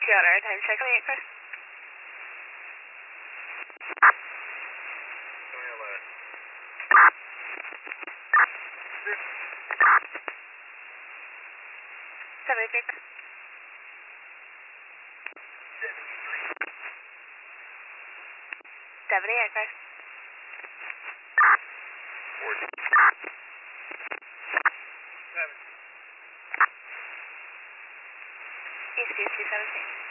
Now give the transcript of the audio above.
got our time check. 28, Chris. Seventy-three. 78, Chris. 40. 7. East 217.